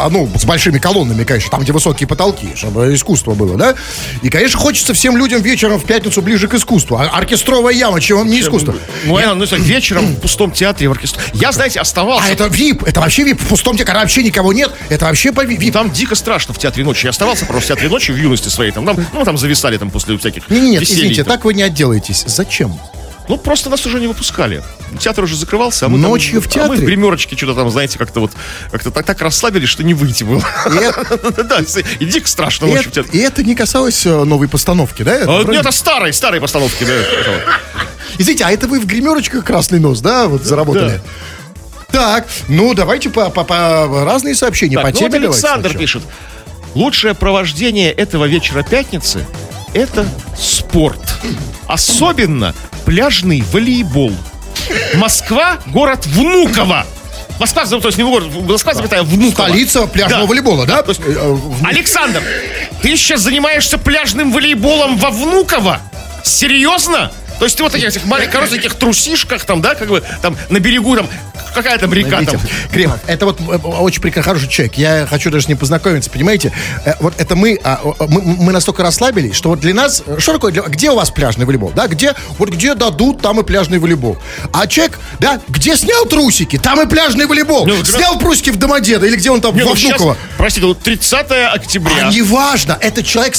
с большими колоннами, конечно, там, где высокие потолки, чтобы искусство было, да? И, конечно, хочется всем людям вечером в пятницу ближе к искусству. А оркестровая яма, чем вам не искусство? Вечером в пустом театре в оркестре. Я, знаете, оставался... А это VIP, это вообще VIP. В пустом театре, когда вообще никого нет, это вообще по VIP. Там дико страшно в театре ночи. Я оставался просто в театре ночи в юности своей. Там зависали там после всяких Нет, веселий. извините, так вы не отделаетесь. Зачем? Просто нас уже не выпускали. Театр уже закрывался, а мы ночью в театре? А мы в гримерочке что-то там, знаете, как-то так расслабились, что не выйти было. Да, и дико страшно ночью в театре. И это не касалось новой постановки, да? Нет, это старой постановки, да. Извините, а это вы в гримерочках «Красный нос», да, вот заработали? Так, давайте по разные сообщения, по теме давайте. Александр пишет. Лучшее провождение этого вечера пятницы – это спорт. Особенно пляжный волейбол. Москва – город Внуково. Москва, то есть не город, Москва, Внуково. Столица пляжного волейбола, да? То есть, Александр, ты сейчас занимаешься пляжным волейболом во Внуково? Серьезно? То есть ты вот таких коротеньких трусишках там, да, как бы там на берегу там какая там река там. Кремов, это вот очень хороший человек. Я хочу даже с ним познакомиться, понимаете? Вот это мы настолько расслабились, что вот для нас, что такое, где у вас пляжный волейбол, да? Где дадут, там и пляжный волейбол. А человек, да, где снял трусики, там и пляжный волейбол. Снял трусики в Домодедово или где он там, во Внуково. Простите, 30 октября. Неважно, этот человек,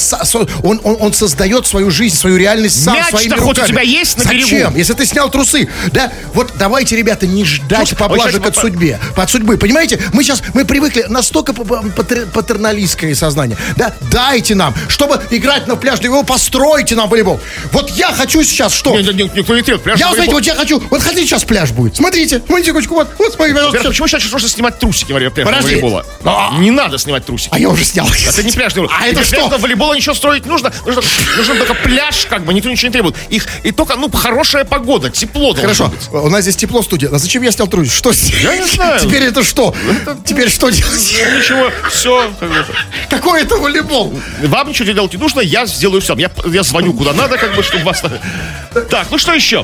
он создает свою жизнь, свою реальность сам, своими руками. Хоть у тебя есть на берегу? Зачем? Если ты снял трусы, да? Вот давайте, ребята, не ждать поблажек от судьбы. Понимаете? Мы привыкли настолько патерналистское сознание. Да? Дайте нам, чтобы играть на пляжный волейбол, постройте нам волейбол. Вот я хочу сейчас что? Никто не требует. Я, знаете, вот я хочу, вот хотите, сейчас пляж будет. Смотрите, вот смотри, почему сейчас нужно снимать трусики во время пляжного волейбола? Не надо снимать трусики. А я уже снял. Это не пляжный волейбол. А это что? Для волейбола ничего строить нужно. Нужен только пляж, как бы, никто ничего не требует. И только, хорошая погода, тепло должно быть. Хорошо, у нас здесь тепло в студии. А зачем я снял трусики? Что? Я не знаю. Теперь это что? Теперь что делать? Ничего, все. Какой это волейбол? Вам ничего делать не нужно, я сделаю все. Я звоню куда надо, как бы, чтобы вас... Так, что еще?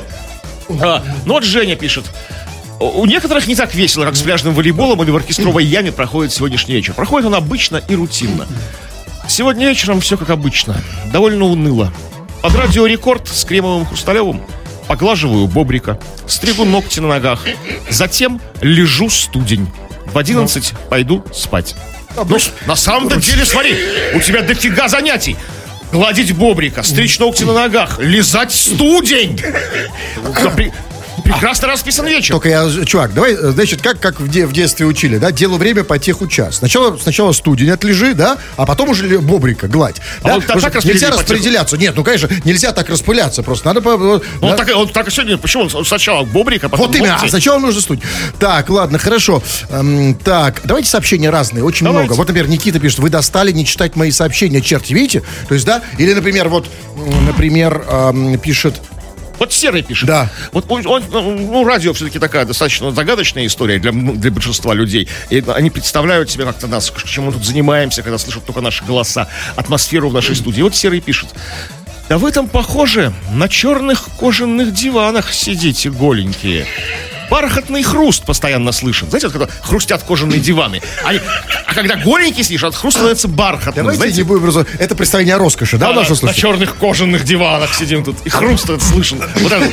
Вот Женя пишет. У некоторых не так весело, как с пляжным волейболом или в оркестровой яме проходит сегодняшний вечер. Проходит он обычно и рутинно. Сегодня вечером все как обычно. Довольно уныло. Под радио «Рекорд» с Кремовым Хрусталевым поглаживаю бобрика, стригу ногти на ногах. Затем лежу студень. В 11 пойду спать. На самом-то деле, смотри, у тебя дофига занятий. гладить бобрика, стричь ногти на ногах, лизать студень. Прекрасно расписан вечер. Только чувак, давай, значит, как в детстве учили, да, делу время потеху час. Сначала студень отлежи, да, а потом уже бобрика гладь. А Да? вот так Нельзя распределяться. Нет, ну, конечно, нельзя так распыляться. Просто надо... Он так и сегодня, почему он сначала бобрика, а потом Вот именно, а сначала нужно студень. Так, ладно, хорошо. Так, давайте сообщения разные, очень много. Вот, например, Никита пишет: вы достали не читать мои сообщения, черти, видите? То есть, да, или, например, пишет... Вот Серый пишет. Да. Вот радио все-таки такая достаточно загадочная история для большинства людей. И они представляют себе как-то нас, чем мы тут занимаемся, когда слышат только наши голоса, атмосферу в нашей студии. Вот Серый пишет: да вы там похоже на черных кожаных диванах сидите голенькие. Бархатный хруст постоянно слышен. Знаете, вот когда хрустят кожаные диваны. А когда голенький сидишь, от хруст становится бархатным. Давайте не будем... Это представление о роскоши, да, в нашем случае? На черных кожаных диванах сидим тут. И хруст этот слышен. Вот это.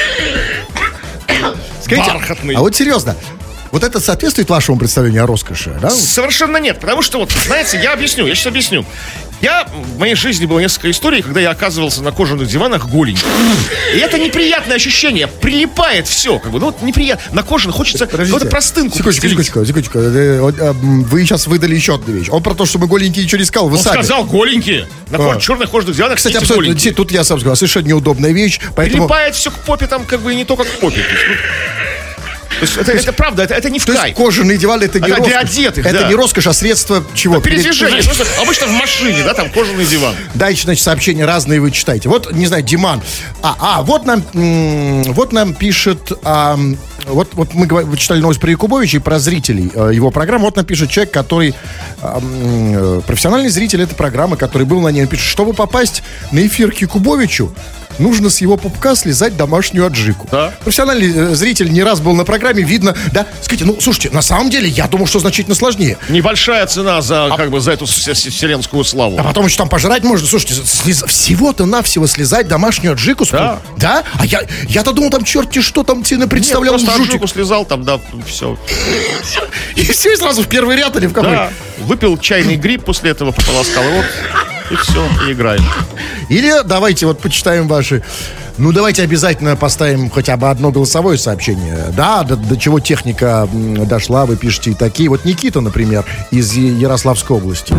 Скажите, бархатный. А вот серьезно, вот это соответствует вашему представлению о роскоши, да? Совершенно нет. Потому что, вот, знаете, я сейчас объясню. В моей жизни было несколько историй, когда я оказывался на кожаных диванах голенький. И это неприятное ощущение. Прилипает все. Неприятно. На кожаных хочется какую-то простынку. Секундочку. Вы сейчас выдали еще одну вещь. Он про то, что мы голенькие ничего не сказал. Вы сами. Он сказал голенькие. На черных кожаных диванах. Кстати, абсолютно. Тут я сам сказал. Совершенно неудобная вещь. Поэтому... Прилипает все к попе, там и не только к попе. То есть это правда, это не в кайф. То есть кожаные диваны — это не роскошь. Для одетых, это не роскошь, а средство чего? Передвижение. Обычно в машине, да, там кожаный диван. Дальше, значит, сообщения разные вы читаете. Вот, не знаю, Диман. Вот нам пишет... Вот мы читали новость про Якубовича и про зрителей его программы. Вот нам пишет человек, который... профессиональный зритель этой программы, который был на ней. Он пишет: чтобы попасть на эфир к Якубовичу, нужно с его пупка слезать домашнюю аджику. Да. Профессиональный зритель не раз был на программе, видно, да. Скажите, слушайте, на самом деле, я думал, что значительно сложнее. Небольшая цена за эту вселенскую славу. А потом еще там пожрать можно. Слушайте, всего-то навсего слезать домашнюю аджику. Да. Да? А я-то думал, там черти что там тебе представлял. Нет, просто аджику слезал, там, да, все. И все, и сразу в первый ряд или в какой? Да. Выпил чайный гриб после этого, пополоскал его. И все, и играем. Или давайте почитаем ваши. Давайте обязательно поставим хотя бы одно голосовое сообщение. Да, до чего техника дошла, вы пишете и такие. Вот Никита, например, из Ярославской области.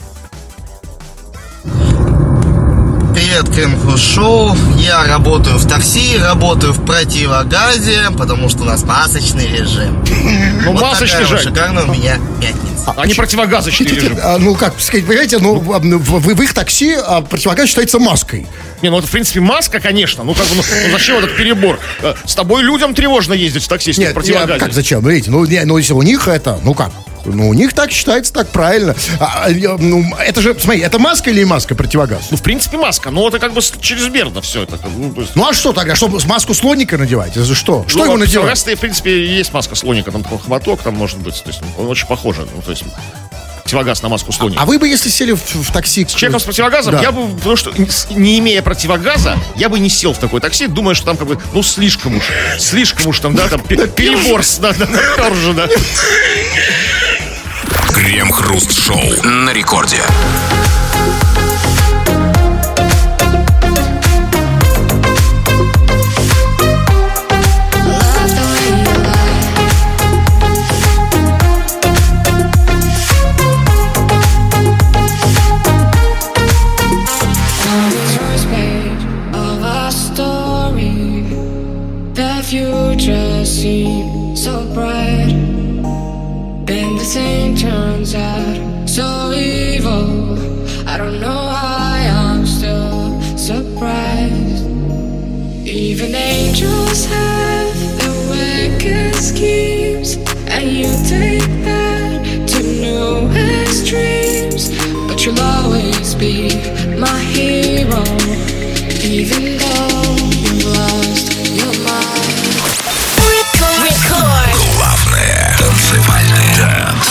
Привет, Крем-Хруст-шоу. Я работаю в такси, работаю в противогазе, потому что у нас масочный режим. Вот масочный же. Шикарная у меня пятница. А не противогазочный режим. Как сказать, понимаете, в их такси противогаз считается маской. Это в принципе маска, конечно. Зачем этот перебор? С тобой людям тревожно ездить в такси, если в противогазе. Как зачем? Видите, если у них это, у них так считается, так правильно. Это же, смотри, это маска или маска противогаз? В принципе, маска. Это чрезмерно все это. А что тогда? Что, маску слоника надевать? Это что? Что его надевать? Противогаз, в принципе, есть маска слоника. Там хваток, там может быть. То есть он очень похож. Противогаз на маску слоника. А вы бы, если сели в такси... С человеком с противогазом, да. Я бы, потому что, не имея противогаза, я бы не сел в такой такси, думая, что там слишком уж там, да, там перебор уже, да. Крем-хруст-шоу на рекорде. Turns out so evil. I don't know why I'm still surprised. Even angels have their wicked schemes, and you take that to new extremes. But you'll always be my hero, even though you lost your mind. Record. Главное танцевальный дэнс.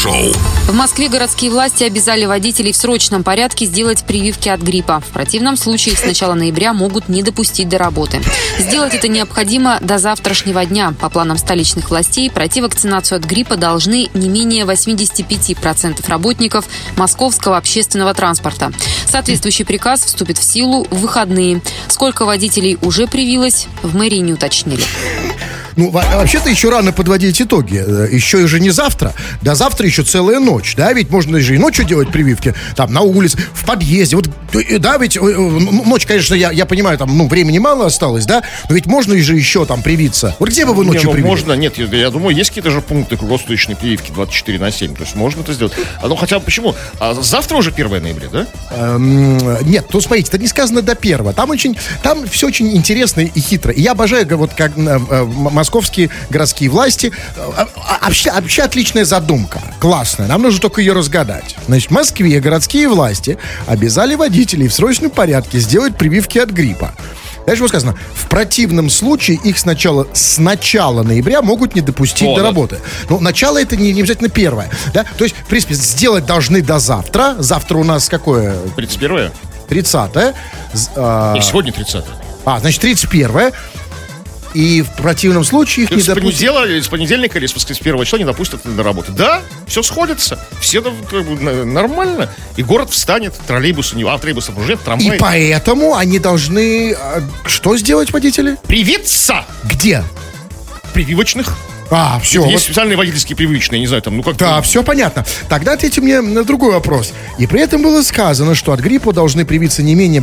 Крем-хруст-шоу. В Москве городские власти обязали водителей в срочном порядке сделать прививки от гриппа. В противном случае их с начала ноября могут не допустить до работы. Сделать это необходимо до завтрашнего дня. По планам столичных властей, пройти вакцинацию от гриппа должны не менее 85% работников московского общественного транспорта. Соответствующий приказ вступит в силу в выходные. Сколько водителей уже привилось, в мэрии не уточнили. Ну, вообще-то еще рано подводить итоги. Еще уже не завтра. До завтра еще целая ночь. Да, ведь можно же и ночью делать прививки. Там, на улице, в подъезде. Вот, да, ведь ночь, конечно, я понимаю, там, времени мало осталось, да? Но ведь можно же еще там привиться. Вот где бы вы ночью привили? Можно, нет, я думаю, есть какие-то же пункты круглосуточной прививки 24/7. То есть можно это сделать. Ну, хотя бы почему? А завтра уже 1 ноября, да? Нет, ну, смотрите, это не сказано до 1. Там все очень интересно и хитро. И я обожаю, вот как московские городские власти. Вообще отличная задумка. Классная. Нам нужно только ее разгадать. Значит, в Москве городские власти обязали водителей в срочном порядке сделать прививки от гриппа. Дальше вот сказано, в противном случае их с начала ноября могут не допустить до работы. Но начало это не обязательно 1. Да? То есть, в принципе, сделать должны до завтра. Завтра у нас какое? 31-е. 30-е. И сегодня 30-е. Значит, 31-е. И в противном случае их не допустят. С понедельника или с 1 числа не допустят до работы. Да, все сходится. Все как бы нормально. И город встанет, троллейбусы не... троллейбусы уже нет, трамвай. И поэтому они должны... Что сделать, водители? Привиться! Где? Прививочных. Все. Есть специальные водительские привычные, не знаю, там, Да, все понятно. Тогда ответьте мне на другой вопрос. И при этом было сказано, что от гриппа должны привиться не менее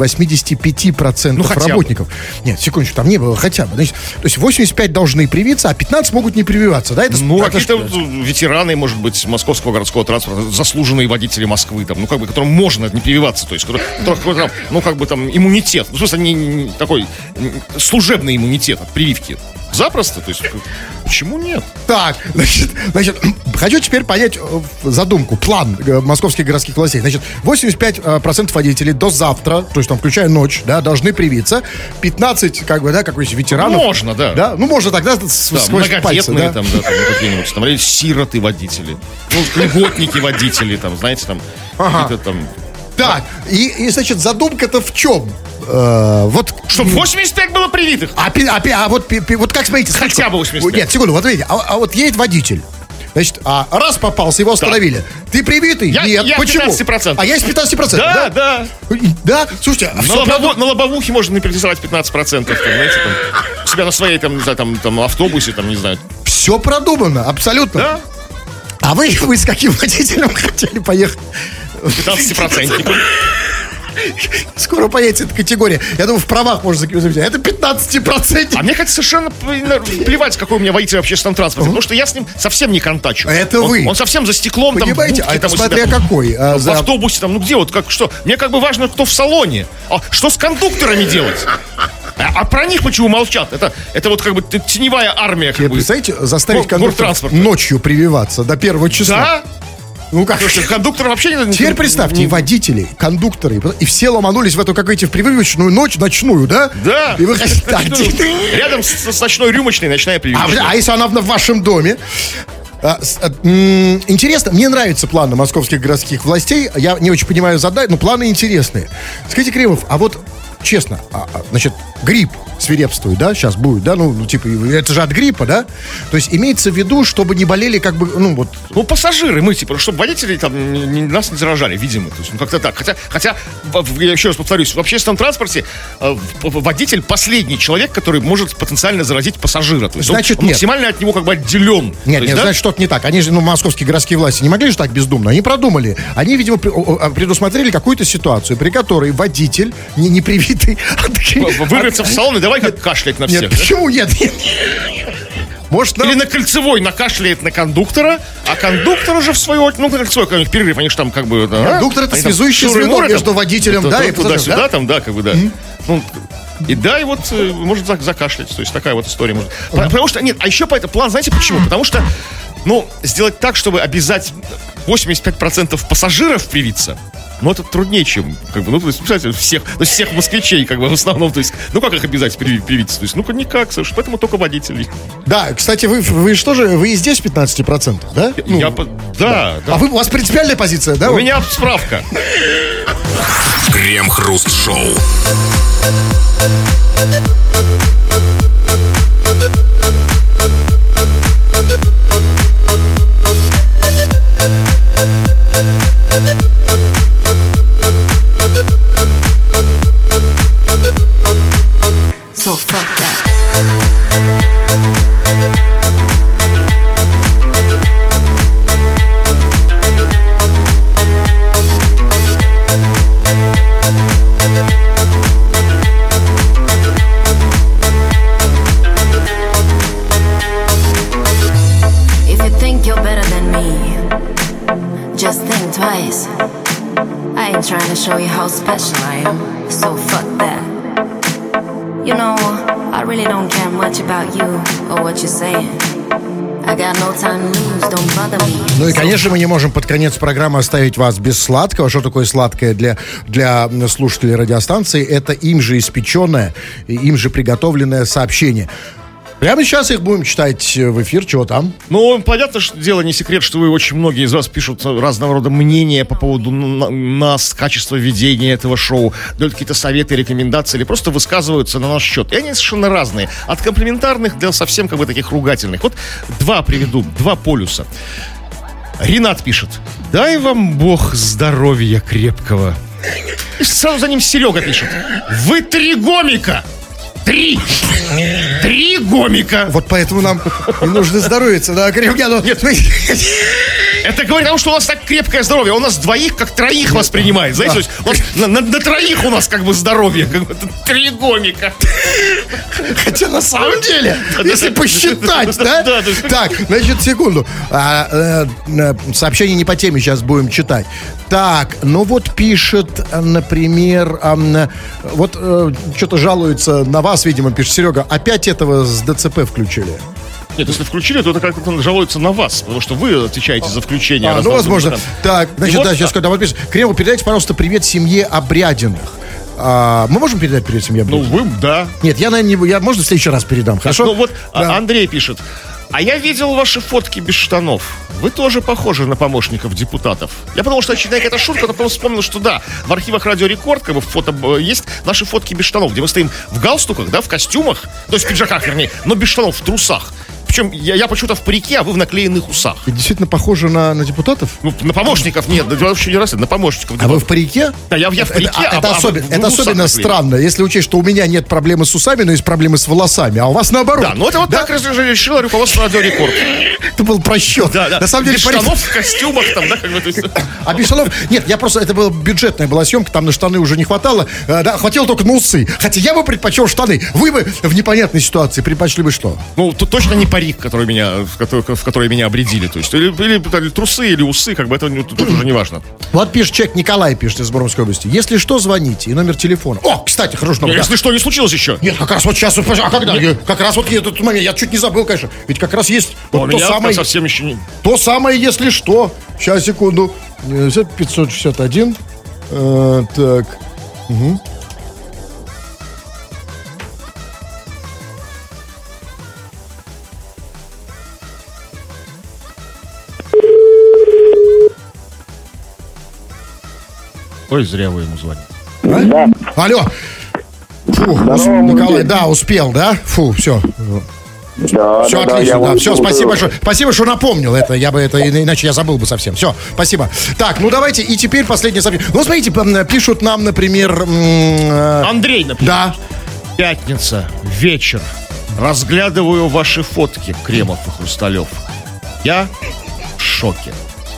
85% работников. Нет, секундочку, там не было хотя бы. Значит, то есть 85 должны привиться, а 15 могут не прививаться, да? Это какие-то ветераны, может быть, московского городского транспорта, заслуженные водители Москвы, там, которым можно не прививаться, то есть, иммунитет. В смысле, такой служебный иммунитет от прививки. Запросто, то есть, почему нет? Так, значит, хочу теперь понять задумку, план московских городских властей. Значит, 85% водителей до завтра, то есть, там, включая ночь, да, должны привиться. 15, какой-нибудь ветеранов. Можно, да. Ну, можно тогда сквозь пальцы, да? Там, какие-нибудь, там, или сироты водители, льготники водители, там, знаете, там, какие-то там... Так, и значит, задумка-то в чем? Чтобы 85 было привитых. Вот как смотрите... Хотя бы 85. Нет, секунду, вот видите, вот едет водитель. Значит, раз попался, его остановили. Ты привитый? Нет, почему? 15%. А я из 15%? Да. Да? Слушайте, на лобовухе можно наприсылать 15%, там, знаете, там, у себя на своей, там, автобусе, там, не знаю. Все продумано, абсолютно. Да. А вы с каким водителем хотели поехать? 15%. Скоро поедет эта категория. Я думаю, в правах можно закрепить. Это 15%. А мне, кажется, совершенно плевать, какой у меня водитель в общественном транспорте. Потому что я с ним совсем не контачу. Это вы. Он совсем за стеклом. Понимаете, там, в будке, это смотря какой. В автобусе, там, где вот, что? Мне как бы важно, кто в салоне. Что с кондукторами делать? А про них почему молчат? Это вот как бы теневая армия. Представляете, заставить кондуктора ночью прививаться до 1 числа. Да? Ну как? Слушай, кондуктор вообще не... Теперь представьте, водители, кондукторы, и все ломанулись в эту какую-то в прививочную ночь ночную, да? Да. И вы хотите... Рядом с ночной рюмочной ночная прививочная. А если она в вашем доме? Интересно, мне нравится планы московских городских властей. Я не очень понимаю задачи, но планы интересные. Скажите, Кремов, а вот честно, значит, грипп свирепствует, да, сейчас будет, да, это же от гриппа, да? То есть имеется в виду, чтобы не болели как бы, пассажиры, чтобы водители там нас не заражали, видимо, то есть, как-то так. Хотя, я еще раз повторюсь, в общественном транспорте водитель последний человек, который может потенциально заразить пассажира. То есть значит, он максимально от него как бы отделен. Нет, значит, что-то не так. Они же, московские городские власти не могли же так бездумно, они продумали. Они, видимо, предусмотрели какую-то ситуацию, при которой водитель, не привитый... Вырвется в салон и давай кашлять на всех. Нет, почему нет? Может, или на Кольцевой накашляет на кондуктора, а кондуктор уже в свою очередь, кольцевой какой-нибудь перерыв, они же там как бы... Кондуктор это связующее звено между водителем, да, и туда-сюда, там, да, как бы, да. И да, и вот может закашлять. То есть такая вот история может. Потому что, нет, а еще по этому план, знаете почему? Потому что, сделать так, чтобы обязать 85% пассажиров привиться, Но это труднее, чем, как бы, ну, то есть, представляете, всех москвичей, как бы, в основном, то есть, ну, как их обязать привиться? То есть, ну-ка, никак, слушай, поэтому только водителей. Да, кстати, вы что же, вы и здесь 15%, да? Да. А у вас принципиальная позиция, да? У меня справка. Крем-хруст-шоу. So fuck that. If you think you're better than me, just think twice. I ain't trying to show you how special I am, so fuck that. You know, I really don't care much about you or what you're saying. I got no time to lose, don't bother me. Ну и, конечно, мы не можем под конец программы оставить вас без сладкого. Что такое сладкое для слушателей радиостанции? Это им же испеченное, им же приготовленное сообщение. Прямо сейчас их будем читать в эфир. Чего там? Ну, понятно, что дело не секрет, что вы очень многие из вас пишут разного рода мнения по поводу нас, качества ведения этого шоу, дают какие-то советы, рекомендации или просто высказываются на наш счет. И они совершенно разные. От комплиментарных до совсем как бы таких ругательных. Вот два полюса. Ренат пишет: дай вам Бог здоровья крепкого. И сразу за ним Серега пишет: вы 3 гомика! 3 гомика. Вот поэтому нам и нужно здоровиться, да, крепко. Нет, это говорит о том, что у нас так крепкое здоровье. У нас двоих как троих воспринимает. Знаете, то есть у нас на троих у нас как бы здоровье. Как бы 3 гомика. Хотя на самом деле, если посчитать, да? Так, значит, секунду. Сообщение не по теме сейчас будем читать. Так, ну вот пишет, например, вот что-то жалуется на вас, видимо, пишет Серега. Опять этого с ДЦП включили. Нет, если включили, то это как-то жалуются на вас, потому что вы отвечаете за включение. Ну, возможно. Так, значит, да, сейчас когда вот пишет. Кремов, передайте, пожалуйста, привет семье Обрядиных. Мы можем передать привет семье Обрядиных? Ну, вы, да. Нет, я, наверное, можно в следующий раз передам, хорошо? Ну, вот да. Андрей пишет: а я видел ваши фотки без штанов. Вы тоже похожи на помощников депутатов. Я подумал, что очередная какая-то шутка, но потом вспомнил, что да, в архивах Радио Рекорд, как бы фото есть наши фотки без штанов, где мы стоим в галстуках, да, в костюмах, то есть в пиджаках, вернее, но без штанов, в трусах. Причем я почему-то в парике, а вы в наклеенных усах. И действительно похоже на депутатов? Ну, на помощников нет, вообще не раз, на помощников. А вы в парике? Да, я в парике. Это особенно странно, если учесть, что у меня нет проблемы с усами, но есть проблемы с волосами, а у вас наоборот. Да, ну это вот так решило руководство Радио Рекорд. Это был просчет. Да. На самом деле, без штанов, в костюмах там, да, как бы, то есть... А без штанов? Нет, это была бюджетная была съемка, там на штаны уже не хватало. Да, хватило только на усы. Хотя я бы предпочел штаны. Вы бы в непонятной ситуации предпочли бы что? Ну, тут точно не парик, который в который меня обредили. То есть, или трусы, или усы, как бы это тут уже не важно. Вот пишет человек, Николай пишет из Мурманской области. Если что, звоните. И номер телефона. О, кстати, хороший номер. Если что, не случилось еще. Нет, как раз вот сейчас. А когда? Как раз вот этот момент. Я чуть не забыл, конечно. Ведь как раз есть вот то самое. Совсем еще не... То самое, если что. Сейчас, секунду. 561. Так. Угу. Ой, зря вы ему звоните. Да. Алло. Фу, Николай, да, успел, да? Фу, все. Да, все отлично, да. Все, спасибо большое. Спасибо, что напомнил это. Я бы это, иначе я забыл бы совсем. Все, спасибо. Так, ну давайте, и теперь последнее сообщение. Ну, смотрите, пишут нам, например... Андрей, например. Да. Пятница, вечер. Разглядываю ваши фотки, Кремов и Хрусталев. Я в шоке.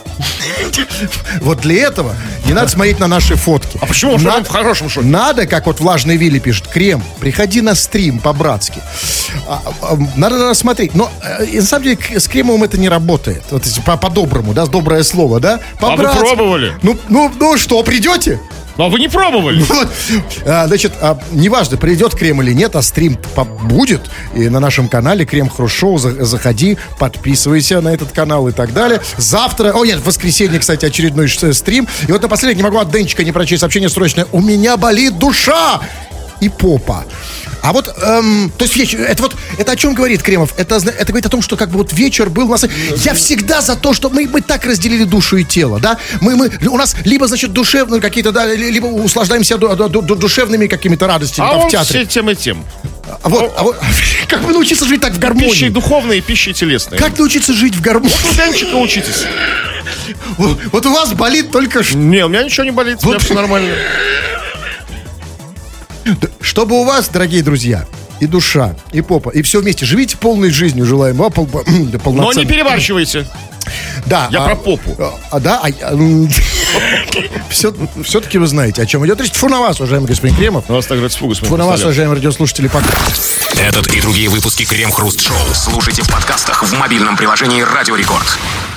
Вот для этого не надо смотреть на наши фотки. А почему в хорошем шоке? Надо, как вот Влажный Вилли пишет: Крем, приходи на стрим по-братски. Надо смотреть. Но на самом деле с Кремовым это не работает. Вот, по-доброму, да, доброе слово, да? А вы пробовали? Ну что, придете? А вы не пробовали? Вот. Значит, неважно, придет крем или нет, а стрим будет. И на нашем канале Крем Хруст Шоу. Заходи, подписывайся на этот канал и так далее. Завтра, в воскресенье, кстати, очередной стрим. И вот напоследок не могу от Денчика не прочесть сообщение срочное. У меня болит душа и попа. А вот, то есть это о чем говорит Кремов? Это говорит о том, что как бы вот вечер был у нас. Я всегда за то, что мы так разделили душу и тело, да? У нас либо, значит, душевные какие-то, да, либо услаждаемся душевными какими-то радостями там, в театре. А тем и тем. Как вы научиться жить так в гармонии? Пищей духовной и пищей телесной. Как научиться жить в гармонии? Вот у Денчика учитесь. Вот у вас болит только что. Не, у меня ничего не болит, у меня все нормально. Чтобы у вас, дорогие друзья, и душа, и попа, и все вместе. Живите полной жизнью, желаем вам полноценной. Но не перебарщивайте. Да. Я про попу. Все-таки вы знаете, о чем идет речь. Тьфу на вас, уважаемый господин Кремов. У вас так говорит фугас. Тьфу на вас, уважаемые радиослушатели, пока. Этот и другие выпуски Крем Хруст Шоу слушайте в подкастах в мобильном приложении Радио Рекорд.